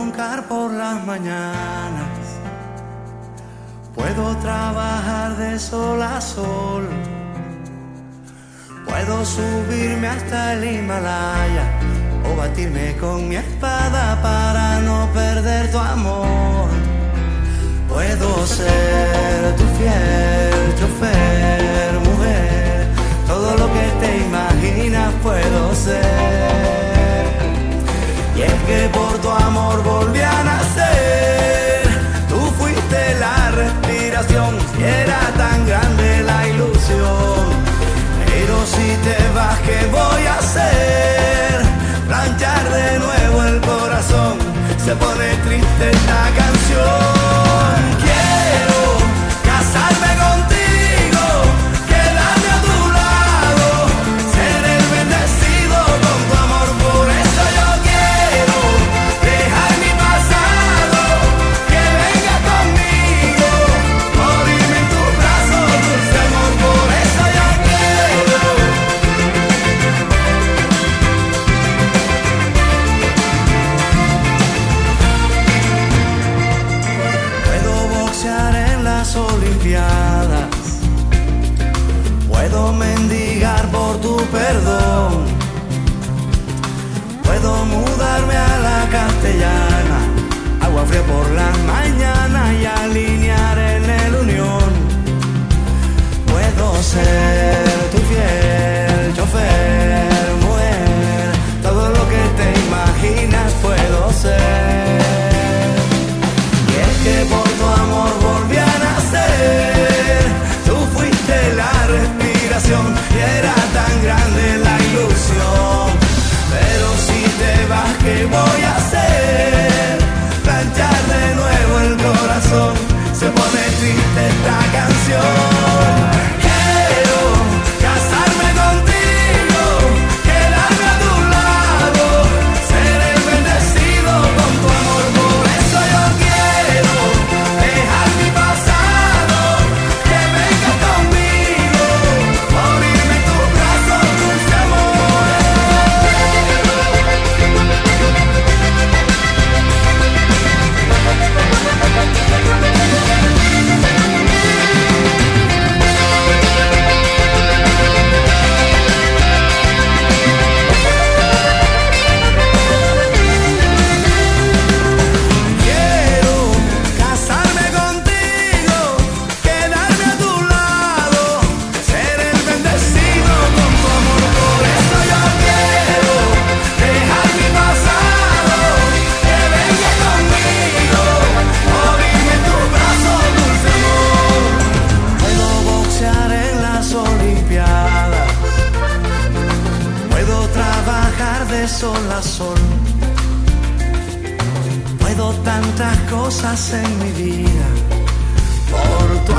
roncar por las mañanas, puedo trabajar de sol a sol, puedo subirme hasta el Himalaya o batirme con mi espada para no perder tu amor. Puedo ser tu fiel chofer, mujer, todo lo que te imaginas puedo ser. Y es que por tu amor volví a nacer, tú fuiste la respiración, y era tan grande la ilusión. Pero si te vas, ¿qué voy a hacer? Planchar de nuevo el corazón, se pone triste esta canción. Quiero casarme contigo, quedarme a tu lado, ser el bendecido con tu amor. Por eso yo quiero dejar mi pasado, que venga conmigo, morirme en tus brazos, dulce amor. Por eso yo quiero. En las Olimpiadas, puedo mendigar por tu perdón, puedo mudarme a la Castellana, agua fría por las mañanas y alinear en el Unión. Puedo ser tu fiel chofer, mujer, todo lo que te imaginas puedo ser. Que por tu amor volví a nacer, tú fuiste la respiración, y era tan grande la ilusión. Pero si te vas, ¿qué voy a hacer? Planchar de nuevo el corazón, se pone triste esta canción. Quiero casarme contigo, quedarme a tu lado, ser el bendecido con tu amor. Por eso yo quiero dejar mi pasado, que venga conmigo, morirme en tus brazos, dulce amor. Quiero casarme contigo, quedarme a tu lado, ser el bendecido con tu amor. Por eso yo quiero dejar mi pasado, que venga conmigo, morirme en tus brazos, dulce amor. Puedo boxear en las Olimpiadas, puedo trabajar de sol a sol, puedo tantas cosas en mi vida por tu